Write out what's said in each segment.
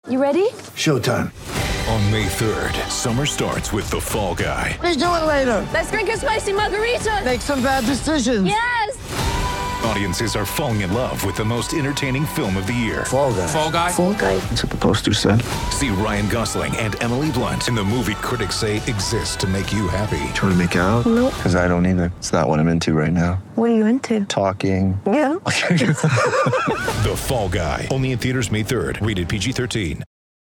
You ready? Showtime. On May 3rd, summer starts with The Fall Guy. Let's do it later. Let's drink a spicy margarita. Make some bad decisions. Yes! Audiences are falling in love with the most entertaining film of the year. Fall Guy. Fall Guy? Fall Guy. That's what the poster said. See Ryan Gosling and Emily Blunt in the movie critics say exists to make you happy. Trying to make it out? Nope. Because I don't either. It's not what I'm into right now. What are you into? Talking. Yeah. The Fall Guy. Only in theaters May 3rd. Rated PG-13.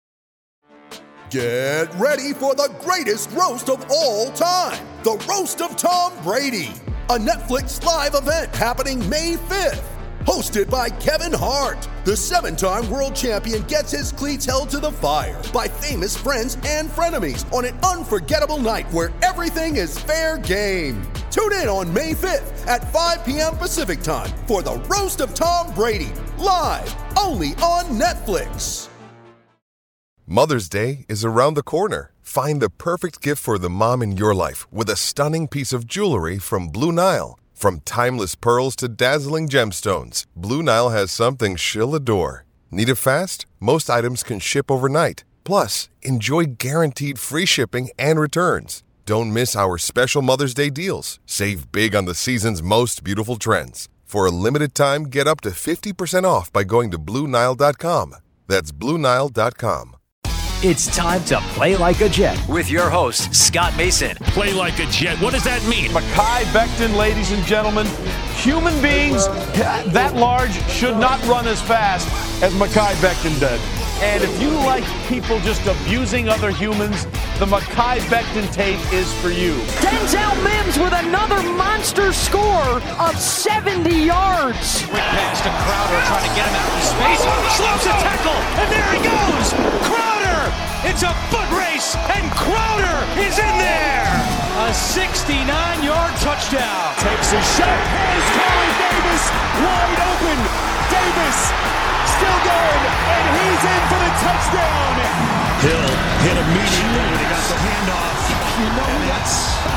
Get ready for the greatest roast of all time. The Roast of Tom Brady. A Netflix live event happening May 5th. Hosted by Kevin Hart. The 7-time world champion gets his cleats held to the fire by famous friends and frenemies on an unforgettable night where everything is fair game. Tune in on May 5th at 5 p.m. Pacific time for the Roast of Tom Brady. Live only on Netflix. Mother's Day is around the corner. Find the perfect gift for the mom in your life with a stunning piece of jewelry from Blue Nile. From timeless pearls to dazzling gemstones, Blue Nile has something she'll adore. Need it fast? Most items can ship overnight. Plus, enjoy guaranteed free shipping and returns. Don't miss our special Mother's Day deals. Save big on the season's most beautiful trends. For a limited time, get up to 50% off by going to BlueNile.com. That's BlueNile.com. It's time to play like a Jet with your host, Scott Mason. Play like a Jet. What does that mean? Mekhi Becton, ladies and gentlemen. Human beings that large should not run as fast as Mekhi Becton did. And if you like people just abusing other humans, the Mekhi Becton tape is for you. Denzel Mims with another monster score of 70 yards. Quick pass to Crowder, trying to get him out of space. Slows a tackle, and there he goes. Crowder! It's a foot race, and Crowder is in there. A 69-yard touchdown. Takes a shot. Here's Corey Davis, wide open. Davis still going, and he's in for the touchdown. Hill hit immediately when he got the handoff. You know and that's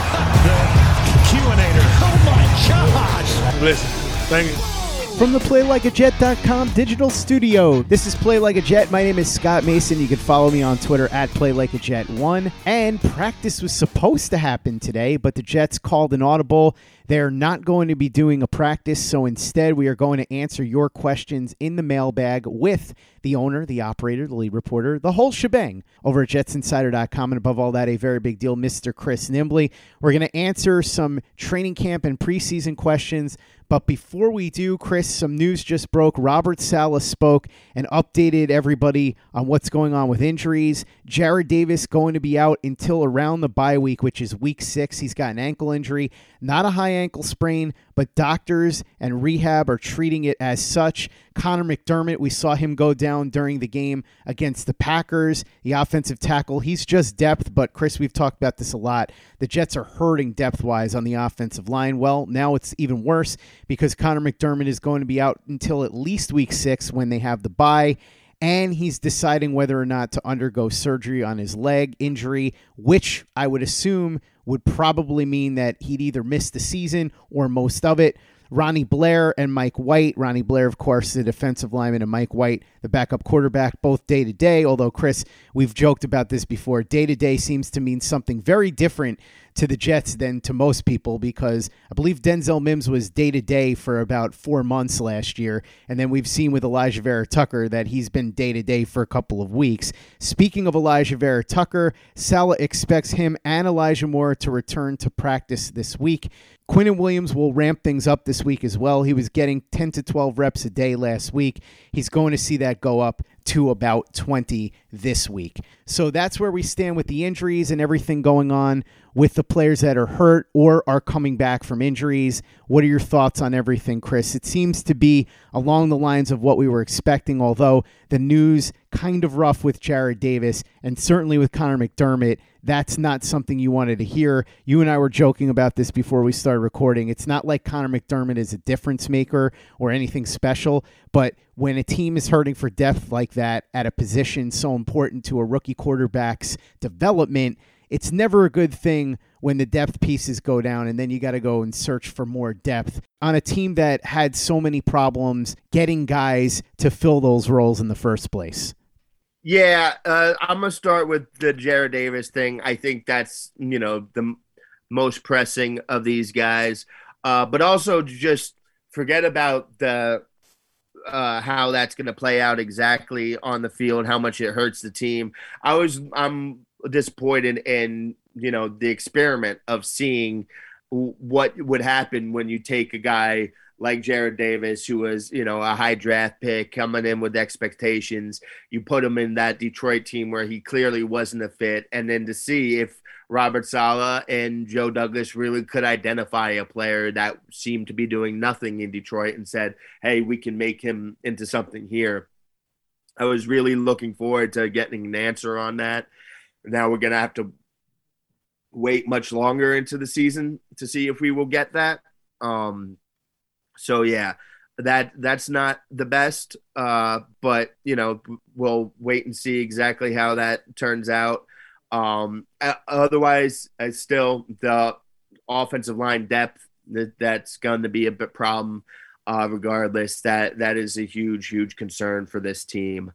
the Q-inator. Oh my gosh! Listen, thank you. From the PlayLikeAJet.com digital studio, this is Play Like a Jet. My name is Scott Mason. You can follow me on Twitter at PlayLikeAJet1. And practice was supposed to happen today, but the Jets called an audible. They're not going to be doing a practice, so instead we are going to answer your questions in the mailbag with the owner, the operator, the lead reporter, the whole shebang over at JetsInsider.com. And above all that, a very big deal, Mr. Chris Nimbley. We're going to answer some training camp and preseason questions. But before we do, Chris, some news just broke. Robert Saleh spoke and updated everybody on what's going on with injuries. Jarrad Davis going to be out until around the bye week, which is week 6. He's got an ankle injury, not a high ankle sprain, but doctors and rehab are treating it as such. Connor McDermott, we saw him go down during the game against the Packers, the offensive tackle. He's just depth, but Chris, we've talked about this a lot. The Jets are hurting depth-wise on the offensive line. Well, now it's even worse because Connor McDermott is going to be out until at least week 6 when they have the bye. And he's deciding whether or not to undergo surgery on his leg injury, which I would assume would probably mean that he'd either miss the season or most of it. Ronnie Blair and Mike White. Ronnie Blair, of course, the defensive lineman, and Mike White, the backup quarterback, both day-to-day. Although, Chris, we've joked about this before. Day-to-day seems to mean something very different to the Jets than to most people because I believe Denzel Mims was day-to-day for about 4 months last year. And then we've seen with Elijah Vera Tucker that he's been day-to-day for a couple of weeks. Speaking of Elijah Vera Tucker, Saleh expects him and Elijah Moore to return to practice this week. Quinnen Williams will ramp things up this week as well. He was getting 10 to 12 reps a day last week. He's going to see that go up to about 20 this week. So that's where we stand with the injuries and everything going on with the players that are hurt or are coming back from injuries. What are your thoughts on everything, Chris? It seems to be along the lines of what we were expecting, although the news kind of rough with Jarrad Davis and certainly with Connor McDermott. That's not something you wanted to hear. You and I were joking about this before we started recording. It's not like Connor McDermott is a difference maker or anything special, but when a team is hurting for depth like that at a position so important to a rookie quarterback's development, it's never a good thing when the depth pieces go down and then you got to go and search for more depth on a team that had so many problems getting guys to fill those roles in the first place. Yeah, I'm going to start with the Jarrad Davis thing. I think that's, the most pressing of these guys. But also just forget about the how that's going to play out exactly on the field, how much it hurts the team. I'm disappointed in, the experiment of seeing what would happen when you take a guy like Jarrad Davis, who was, a high draft pick coming in with expectations. You put him in that Detroit team where he clearly wasn't a fit. And then to see if Robert Saleh and Joe Douglas really could identify a player that seemed to be doing nothing in Detroit and said, hey, we can make him into something here. I was really looking forward to getting an answer on that. Now we're going to have to wait much longer into the season to see if we will get that. So yeah, that's not the best, but we'll wait and see exactly how that turns out. Otherwise, still the offensive line depth that's going to be a bit problem. Regardless, that is a huge concern for this team.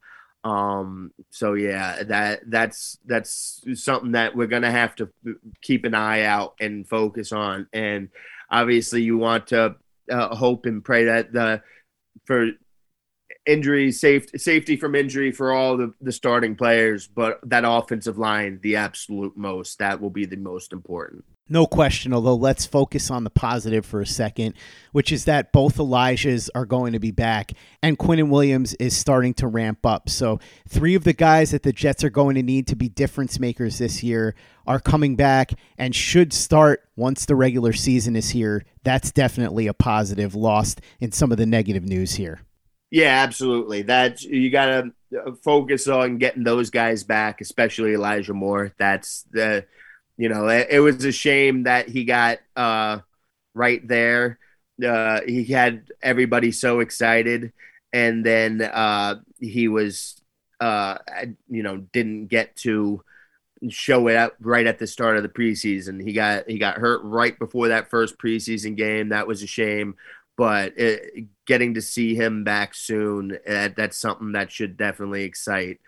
So yeah, that's something that we're going to have to keep an eye out and focus on. And obviously, you want to hope and pray that for injury safety from injury for all the starting players, but that offensive line, the absolute most, that will be the most important. No question, although let's focus on the positive for a second, which is that both Elijahs are going to be back and Quinnen Williams is starting to ramp up. So 3 of the guys that the Jets are going to need to be difference makers this year are coming back and should start once the regular season is here. That's definitely a positive, lost in some of the negative news here. Yeah, absolutely. That you got to focus on getting those guys back, especially Elijah Moore. That's the it was a shame that he got right there. He had everybody so excited, and then he was, didn't get to show it up right at the start of the preseason. He got hurt right before that first preseason game. That was a shame, but getting to see him back soon, that's something that should definitely excite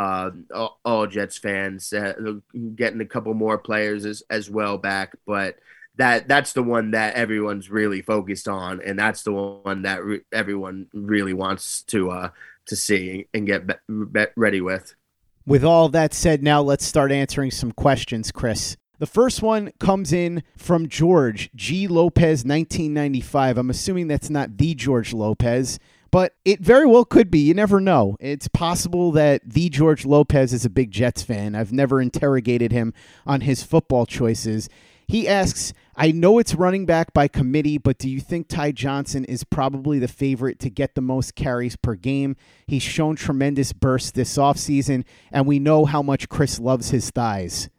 all Jets fans, getting a couple more players as well back, but that's the one that everyone's really focused on, and that's the one that everyone really wants to see and get ready with. With all that said, now let's start answering some questions, Chris. The first one comes in from George G. Lopez, 1995. I'm assuming that's not the George Lopez, but it very well could be. You never know. It's possible that the George Lopez is a big Jets fan. I've never interrogated him on his football choices. He asks, I know it's running back by committee, but do you think Ty Johnson is probably the favorite to get the most carries per game? He's shown tremendous bursts this offseason, and we know how much Chris loves his thighs.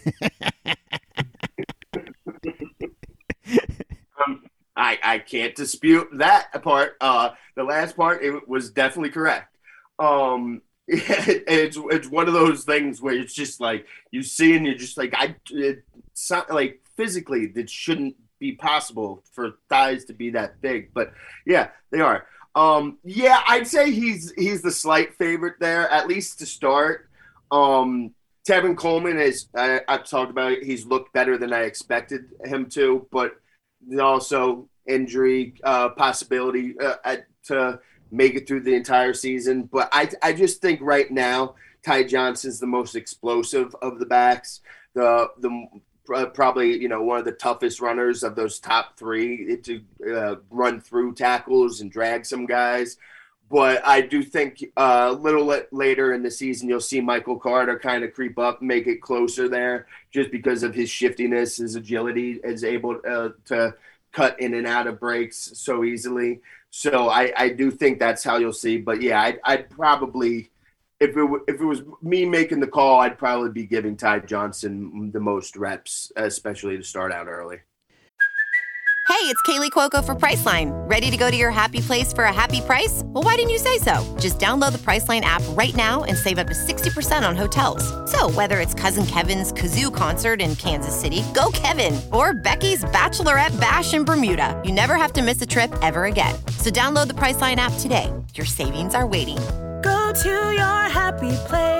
I can't dispute that part. The last part, it was definitely correct. It's one of those things where it's just like you see and you're just like, physically it shouldn't be possible for thighs to be that big, but yeah, they are. I'd say he's the slight favorite there, at least to start. Tevin Coleman is, I've talked about it, he's looked better than I expected him to, but also injury possibility to make it through the entire season. But I just think right now Ty Johnson's the most explosive of the backs, the probably one of the toughest runners of those top 3 to run through tackles and drag some guys. But I do think a little later in the season, you'll see Michael Carter kind of creep up, make it closer there, just because of his shiftiness, his agility, is able to cut in and out of breaks so easily. So I do think that's how you'll see. But yeah, I'd probably, if it was me making the call, I'd probably be giving Ty Johnson the most reps, especially to start out early. Hey, it's Kaylee Cuoco for Priceline. Ready to go to your happy place for a happy price? Well, why didn't you say so? Just download the Priceline app right now and save up to 60% on hotels. So whether it's Cousin Kevin's Kazoo Concert in Kansas City, go Kevin, or Becky's Bachelorette Bash in Bermuda, you never have to miss a trip ever again. So download the Priceline app today. Your savings are waiting. Go to your happy place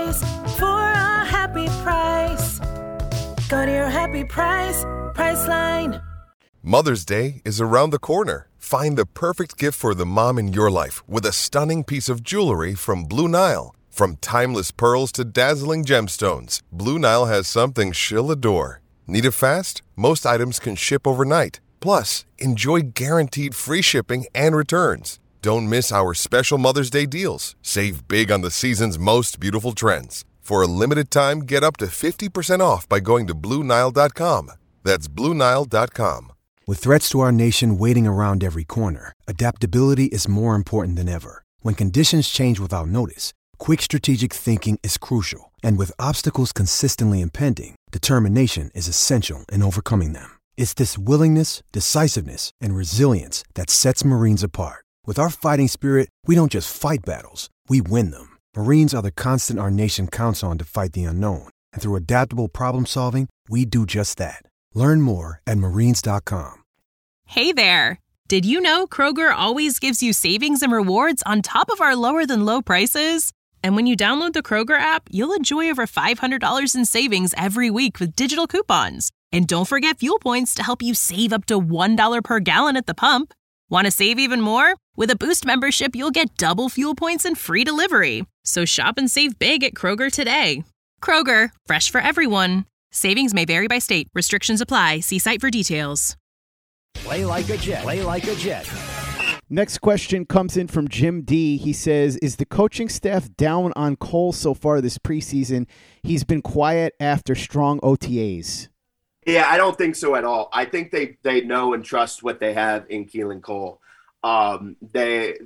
price, for a happy price. Go to your happy price, Priceline. Mother's Day is around the corner. Find the perfect gift for the mom in your life with a stunning piece of jewelry from Blue Nile. From timeless pearls to dazzling gemstones, Blue Nile has something she'll adore. Need it fast? Most items can ship overnight. Plus, enjoy guaranteed free shipping and returns. Don't miss our special Mother's Day deals. Save big on the season's most beautiful trends. For a limited time, get up to 50% off by going to BlueNile.com. That's BlueNile.com. With threats to our nation waiting around every corner, adaptability is more important than ever. When conditions change without notice, quick strategic thinking is crucial. And with obstacles consistently impending, determination is essential in overcoming them. It's this willingness, decisiveness, and resilience that sets Marines apart. With our fighting spirit, we don't just fight battles, we win them. Marines are the constant our nation counts on to fight the unknown. And through adaptable problem solving, we do just that. Learn more at Marines.com. Hey there! Did you know Kroger always gives you savings and rewards on top of our lower-than-low prices? And when you download the Kroger app, you'll enjoy over $500 in savings every week with digital coupons. And don't forget fuel points to help you save up to $1 per gallon at the pump. Want to save even more? With a Boost membership, you'll get double fuel points and free delivery. So shop and save big at Kroger today. Kroger, fresh for everyone. Savings may vary by state. Restrictions apply. See site for details. Play like a Jet. Play like a Jet. Next question comes in from Jim D. He says, is the coaching staff down on Cole so far this preseason? He's been quiet after strong OTAs. Yeah, I don't think so at all. I think they know and trust what they have in Keelan Cole. They've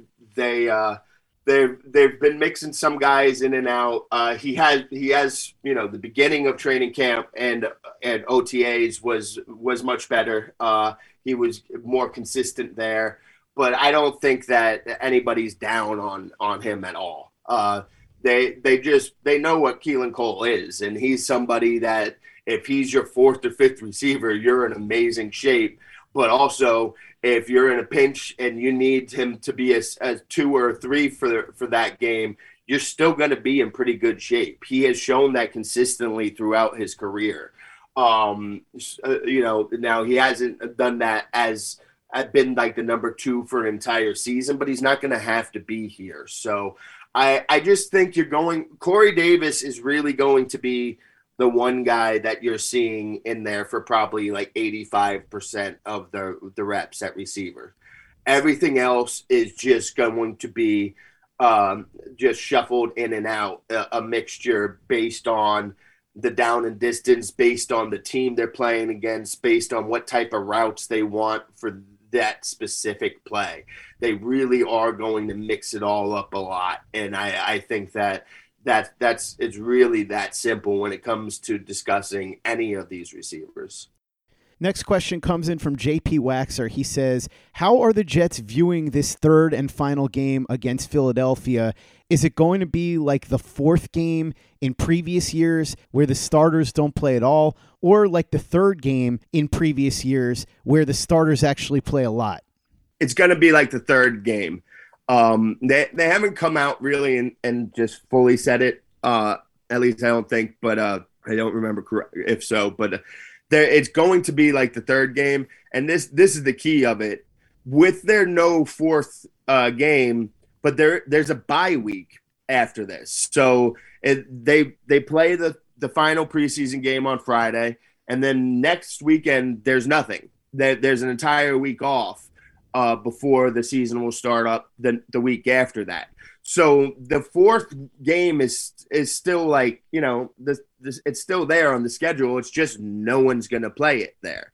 been mixing some guys in and out. He has the beginning of training camp and OTAs was much better. He was more consistent there, but I don't think that anybody's down on him at all. They know what Keelan Cole is, and he's somebody that if he's your fourth or fifth receiver, you're in amazing shape. But also, if you're in a pinch and you need him to be a 2 or 3 for that game, you're still going to be in pretty good shape. He has shown that consistently throughout his career. Now he hasn't done that as been like the number 2 for an entire season, but he's not going to have to be here. So I just think Corey Davis is really going to be the one guy that you're seeing in there for probably like 85% of the reps at receiver. Everything else is just going to be just shuffled in and out, a mixture based on the down and distance, based on the team they're playing against, based on what type of routes they want for that specific play. They really are going to mix it all up a lot. And I think it's really that simple when it comes to discussing any of these receivers. Next question comes in from JP Waxer. He says, how are the Jets viewing this third and final game against Philadelphia? Is it going to be like the fourth game in previous years where the starters don't play at all, or like the third game in previous years where the starters actually play a lot? It's going to be like the third game. They haven't come out really and just fully said it. At least I don't think, but I don't remember if so. But it's going to be like the third game, and this is the key of it. With their no fourth game, but there's a bye week after this, so they play the final preseason game on Friday, and then next weekend there's nothing. There's an entire week off. Before the season will start up the week after that. So the fourth game is still like, it's still there on the schedule. It's just no one's going to play it there.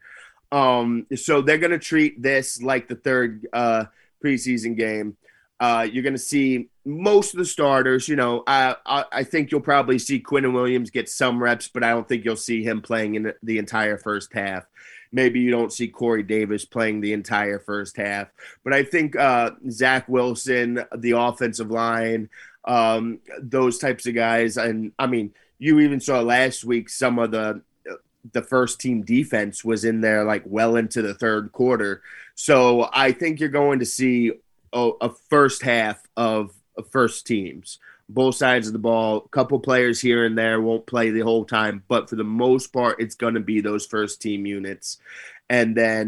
So they're going to treat this like the third preseason game. You're going to see most of the starters. I think you'll probably see Quinnen Williams get some reps, but I don't think you'll see him playing in the entire first half. Maybe you don't see Corey Davis playing the entire first half. But I think Zach Wilson, the offensive line, those types of guys. And, I mean, you even saw last week some of the first-team defense was in there like well into the third quarter. So I think you're going to see a first half of first teams both sides of the ball. A couple players here and there won't play the whole time, but for the most part, it's going to be those first team units. And then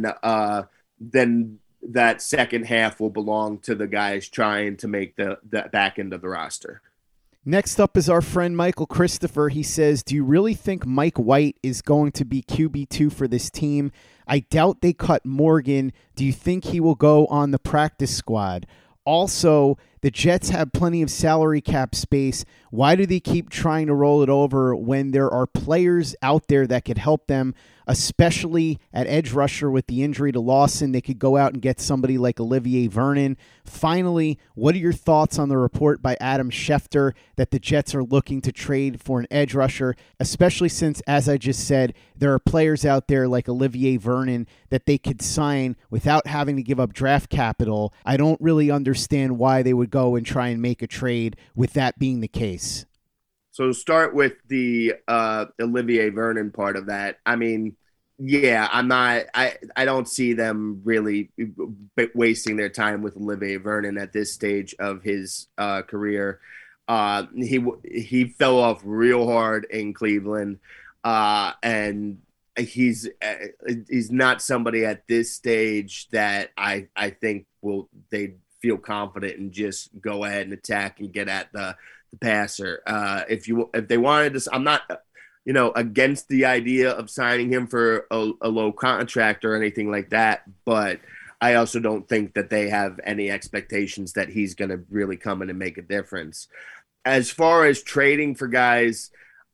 that second half will belong to the guys trying to make the back end of the roster. Next up is our friend Michael Christopher. He says, do you really think Mike White is going to be QB2 for this team? I doubt they cut Morgan. Do you think he will go on the practice squad? Also, the Jets have plenty of salary cap space. Why do they keep trying to roll it over when there are players out there that could help them, especially at edge rusher with the injury to Lawson? They could go out and get somebody like Olivier Vernon. Finally, what are your thoughts on the report by Adam Schefter that the Jets are looking to trade for an edge rusher, especially since, as I just said, there are players out there like Olivier Vernon that they could sign without having to give up draft capital? I don't really understand why they would go and try and make a trade with that being the case. So start with the Olivier Vernon part of that. I mean, yeah, I don't see them really wasting their time with Olivier Vernon at this stage of his career. He fell off real hard in Cleveland, and he's not somebody at this stage that I think they feel confident and just go ahead and attack and get at the passer. If they wanted to, I'm not, against the idea of signing him for a low contract or anything like that, but I also don't think that they have any expectations that he's going to really come in and make a difference. As far as trading for guys,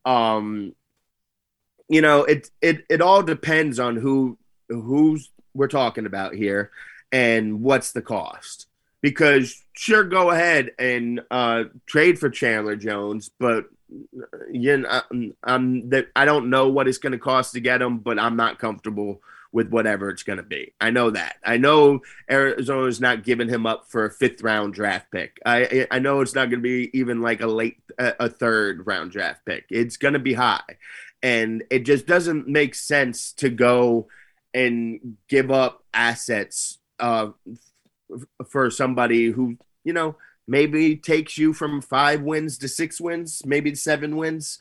it all depends on who's we're talking about here and what's the cost. Because sure, go ahead and trade for Chandler Jones, but I don't know what it's going to cost to get him, but I'm not comfortable with whatever it's going to be. I know that. I know Arizona's not giving him up for a 5th round draft pick. I know it's not going to be even like a 3rd round draft pick. It's going to be high, and it just doesn't make sense to go and give up assets for somebody who, maybe takes you from 5 wins to 6 wins, maybe 7 wins.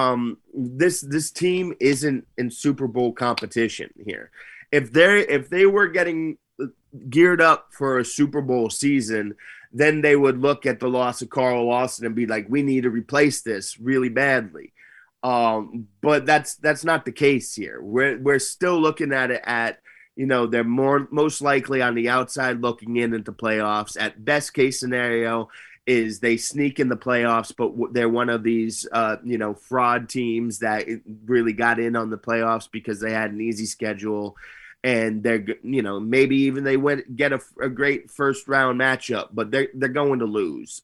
This team isn't in Super Bowl competition here. If they were getting geared up for a Super Bowl season, then they would look at the loss of Carl Lawson and be like, we need to replace this really badly. But that's not the case here. We're still looking at it at, they're most likely on the outside looking into playoffs. At best case scenario is they sneak in the playoffs, but they're one of these, fraud teams that really got in on the playoffs because they had an easy schedule, and they're, maybe even they get a great 1st round matchup, but they're going to lose.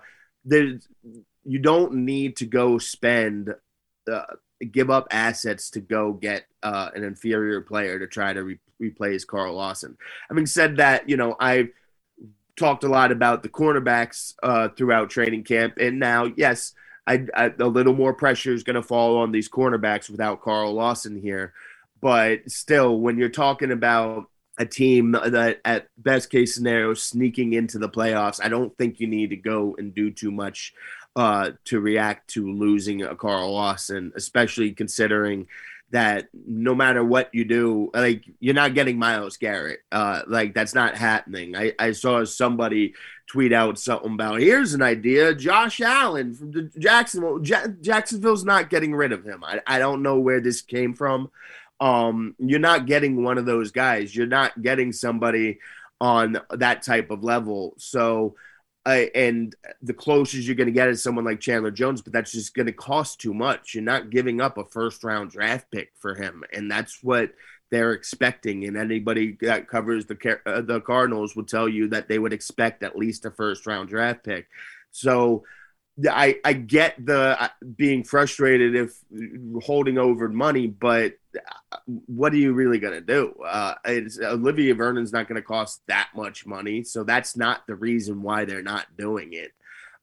You don't need to go spend, give up assets to go get an inferior player to try to replace Carl Lawson. Having said that, I've talked a lot about the cornerbacks throughout training camp, and now, yes, a little more pressure is going to fall on these cornerbacks without Carl Lawson here. But still, when you're talking about a team that at best case scenario sneaking into the playoffs, I don't think you need to go and do too much to react to losing a Carl Lawson, especially considering that no matter what you do, like, you're not getting Myles Garrett. That's not happening. I saw somebody tweet out something about, here's an idea, Josh Allen from the Jacksonville. Jacksonville's not getting rid of him. I don't know where this came from. You're not getting one of those guys. You're not getting somebody on that type of level. So, and the closest you're going to get is someone like Chandler Jones, but that's just going to cost too much. You're not giving up a 1st round draft pick for him, and that's what they're expecting. And anybody that covers the Cardinals will tell you that they would expect at least a 1st round draft pick. So I get the being frustrated if holding over money, but what are you really going to do? Olivier Vernon's not going to cost that much money, so that's not the reason why they're not doing it.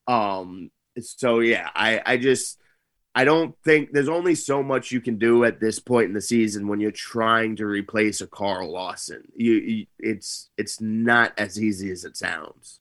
So yeah, I don't think there's only so much you can do at this point in the season when you're trying to replace a Carl Lawson. It's not as easy as it sounds.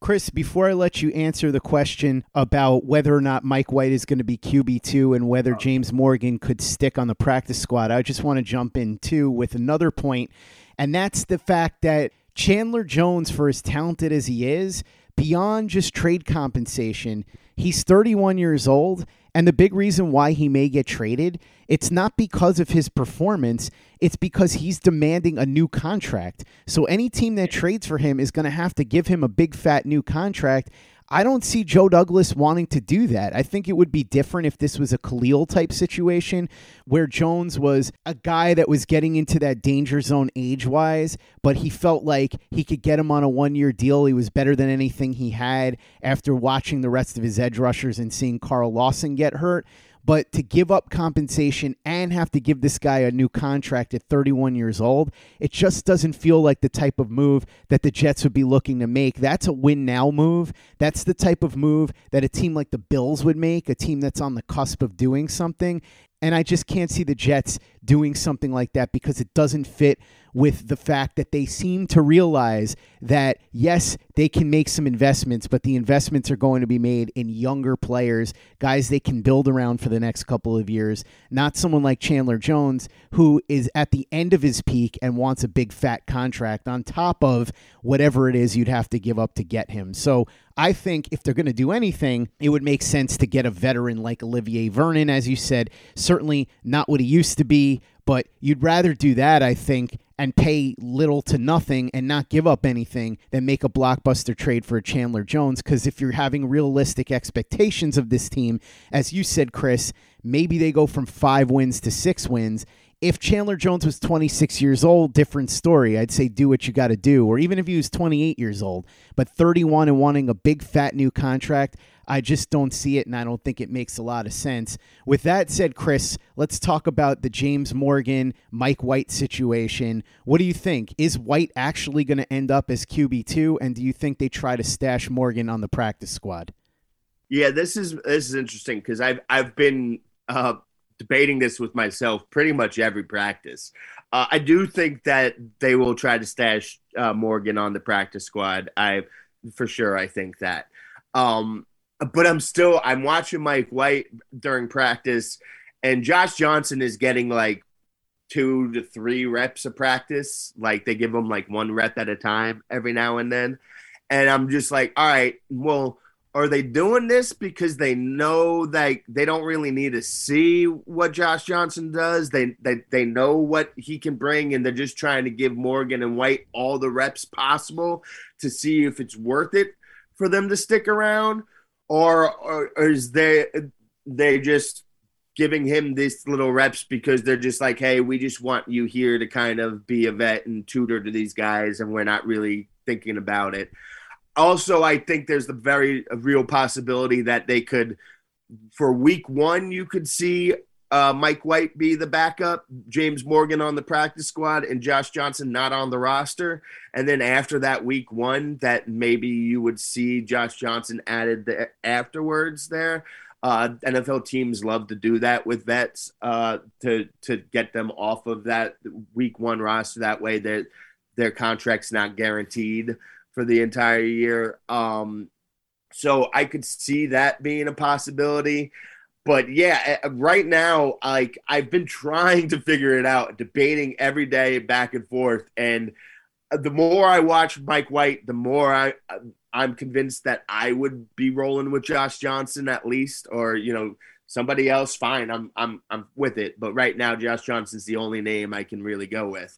Chris, before I let you answer the question about whether or not Mike White is going to be QB2 and whether James Morgan could stick on the practice squad, I just want to jump in too with another point, and that's the fact that Chandler Jones, for as talented as he is, beyond just trade compensation, he's 31 years old, and the big reason why he may get traded, it's not because of his performance, it's because he's demanding a new contract. So any team that trades for him is going to have to give him a big fat new contract. I don't see Joe Douglas wanting to do that. I think it would be different if this was a Khalil type situation where Jones was a guy that was getting into that danger zone age-wise, but he felt like he could get him on a one-year deal. He was better than anything he had after watching the rest of his edge rushers and seeing Carl Lawson get hurt. But to give up compensation and have to give this guy a new contract at 31 years old, it just doesn't feel like the type of move that the Jets would be looking to make. That's a win-now move. That's the type of move that a team like the Bills would make, a team that's on the cusp of doing something. And I just can't see the Jets doing something like that because it doesn't fit with the fact that they seem to realize that, yes, they can make some investments, but the investments are going to be made in younger players, guys they can build around for the next couple of years, not someone like Chandler Jones, who is at the end of his peak and wants a big fat contract on top of whatever it is you'd have to give up to get him. So I think if they're going to do anything, it would make sense to get a veteran like Olivier Vernon, as you said, certainly not what he used to be, but you'd rather do that, I think, and pay little to nothing and not give up anything than make a blockbuster trade for a Chandler Jones. Because if you're having realistic expectations of this team, as you said, Chris, maybe they go from 5 wins to 6 wins. If Chandler Jones was 26 years old, different story. I'd say do what you got to do. Or even if he was 28 years old, but 31 and wanting a big fat new contract, I just don't see it, and I don't think it makes a lot of sense. With that said, Chris, let's talk about the James Morgan, Mike White situation. What do you think? Is White actually going to end up as QB2, and do you think they try to stash Morgan on the practice squad? Yeah, this is interesting because I've been debating this with myself pretty much every practice. I do think that they will try to stash Morgan on the practice squad. I think that. But I'm watching Mike White during practice, and Josh Johnson is getting like 2 to 3 reps of practice. Like they give him like 1 rep at a time every now and then. And I'm just like, all right, well, are they doing this because they know that they don't really need to see what Josh Johnson does? They know what he can bring, and they're just trying to give Morgan and White all the reps possible to see if it's worth it for them to stick around, or is they just giving him these little reps because they're just like, hey, we just want you here to kind of be a vet and tutor to these guys, and we're not really thinking about it. Also, I think there's the very real possibility that they could, for week 1, you could see Mike White be the backup, James Morgan on the practice squad, and Josh Johnson not on the roster. And then after that week 1, that maybe you would see Josh Johnson added afterwards there. NFL teams love to do that with vets to get them off of that week 1 roster. That way their contract's not guaranteed for the entire year. So I could see that being a possibility. But yeah, right now, like I've been trying to figure it out, debating every day back and forth. And the more I watch Mike White, the more I'm convinced that I would be rolling with Josh Johnson at least, or, somebody else. Fine. I'm with it. But right now, Josh Johnson's the only name I can really go with.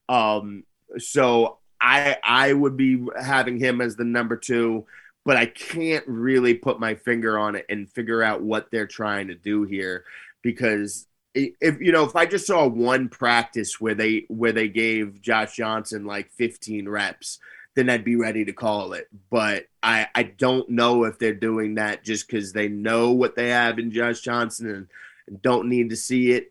So I would be having him as the number 2, but I can't really put my finger on it and figure out what they're trying to do here, because if I just saw one practice where they gave Josh Johnson like 15 reps, then I'd be ready to call it. But I don't know if they're doing that just because they know what they have in Josh Johnson and don't need to see it.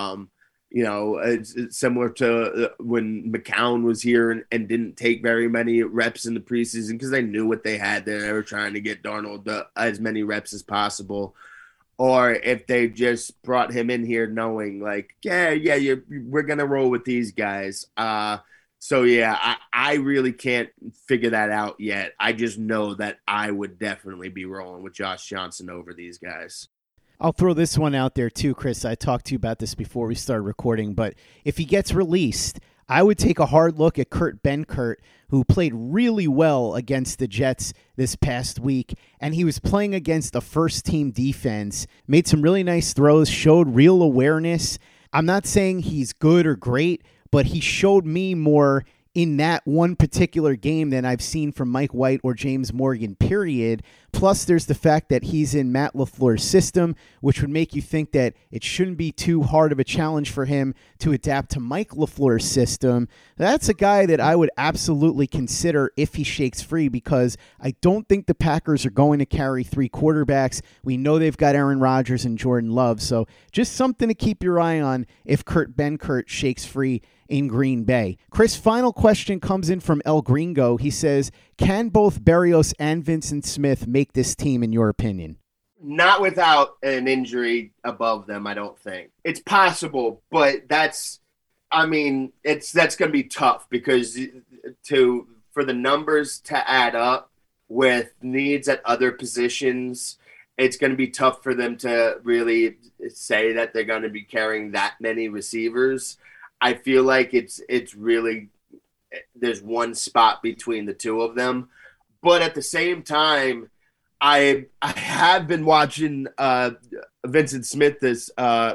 It's similar to when McCown was here and didn't take very many reps in the preseason because they knew what they had there. They were trying to get Darnold as many reps as possible. Or if they just brought him in here knowing like, we're going to roll with these guys. So, yeah, I really can't figure that out yet. I just know that I would definitely be rolling with Josh Johnson over these guys. I'll throw this one out there too, Chris. I talked to you about this before we started recording, but if he gets released, I would take a hard look at Kurt Benkert, who played really well against the Jets this past week, and he was playing against a first-team defense, made some really nice throws, showed real awareness. I'm not saying he's good or great, but he showed me more in that one particular game than I've seen from Mike White or James Morgan, period. Plus, there's the fact that he's in Matt LaFleur's system, which would make you think that it shouldn't be too hard of a challenge for him to adapt to Mike LaFleur's system. That's a guy that I would absolutely consider if he shakes free, because I don't think the Packers are going to carry 3 quarterbacks. We know they've got Aaron Rodgers and Jordan Love, so just something to keep your eye on if Kurt Benkert shakes free in Green Bay. Chris, final question comes in from El Gringo. He says, can both Berrios and Vincent Smith make this team, in your opinion? Not without an injury above them, I don't think. It's possible, but that's going to be tough, because for the numbers to add up with needs at other positions, it's going to be tough for them to really say that they're going to be carrying that many receivers. I feel like it's really, there's one spot between the two of them. But at the same time, I have been watching Vincent Smith this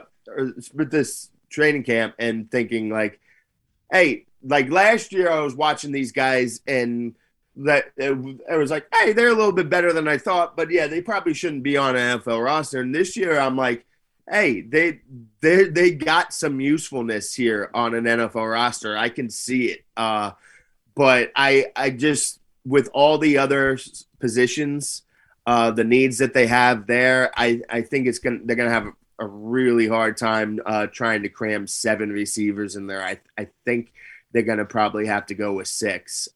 training camp and thinking like, hey, like last year I was watching these guys and that it was like, hey, they're a little bit better than I thought, but yeah, they probably shouldn't be on an NFL roster. And this year I'm like, hey, they got some usefulness here on an NFL roster. I can see it. But I just, with all the other positions, the needs that they have there, I think they're going to have a really hard time trying to cram 7 receivers in there. I think they're going to probably have to go with 6.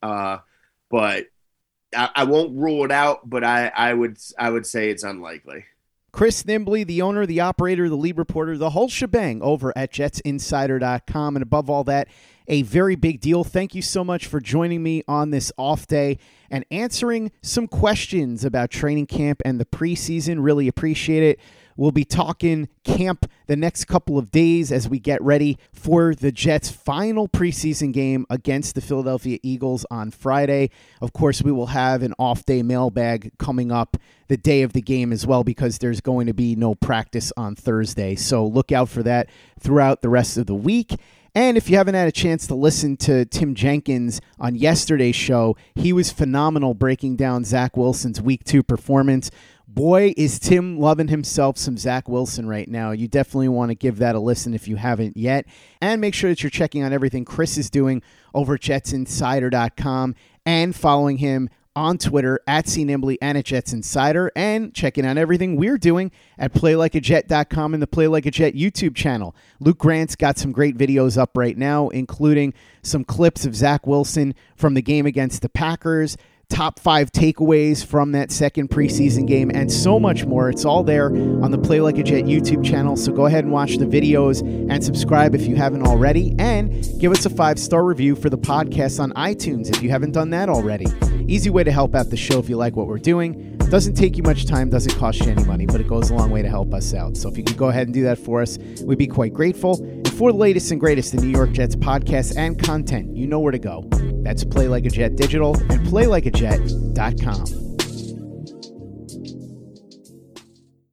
But I won't rule it out, but I would say it's unlikely. Chris Nimbley, the owner, the operator, the lead reporter, the whole shebang over at JetsInsider.com. And above all that, a very big deal. Thank you so much for joining me on this off day and answering some questions about training camp and the preseason. Really appreciate it. We'll be talking camp the next couple of days as we get ready for the Jets' final preseason game against the Philadelphia Eagles on Friday. Of course, we will have an off-day mailbag coming up the day of the game as well, because there's going to be no practice on Thursday. So look out for that throughout the rest of the week. And if you haven't had a chance to listen to Tim Jenkins on yesterday's show, he was phenomenal breaking down Zach Wilson's Week 2 performance. Boy, is Tim loving himself some Zach Wilson right now. You definitely want to give that a listen if you haven't yet. And make sure that you're checking out everything Chris is doing over at JetsInsider.com and following him on Twitter at CNimbley and at Jets Insider, and checking out everything we're doing at PlayLikeAJet.com and the Play Like a Jet YouTube channel. Luke Grant's got some great videos up right now, including some clips of Zach Wilson from the game against the Packers, top 5 takeaways from that second preseason game, and so much more. It's all there on the Play Like a Jet YouTube channel, so go ahead and watch the videos and subscribe if you haven't already, and give us a 5-star review for the podcast on iTunes if you haven't done that already. Easy way to help out the show if you like what we're doing. Doesn't take you much time, doesn't cost you any money, but it goes a long way to help us out. So if you could go ahead and do that for us, we'd be quite grateful. And for the latest and greatest in New York Jets podcasts and content, you know where to go. That's Play Like a Jet Digital and PlayLikeAJet.com.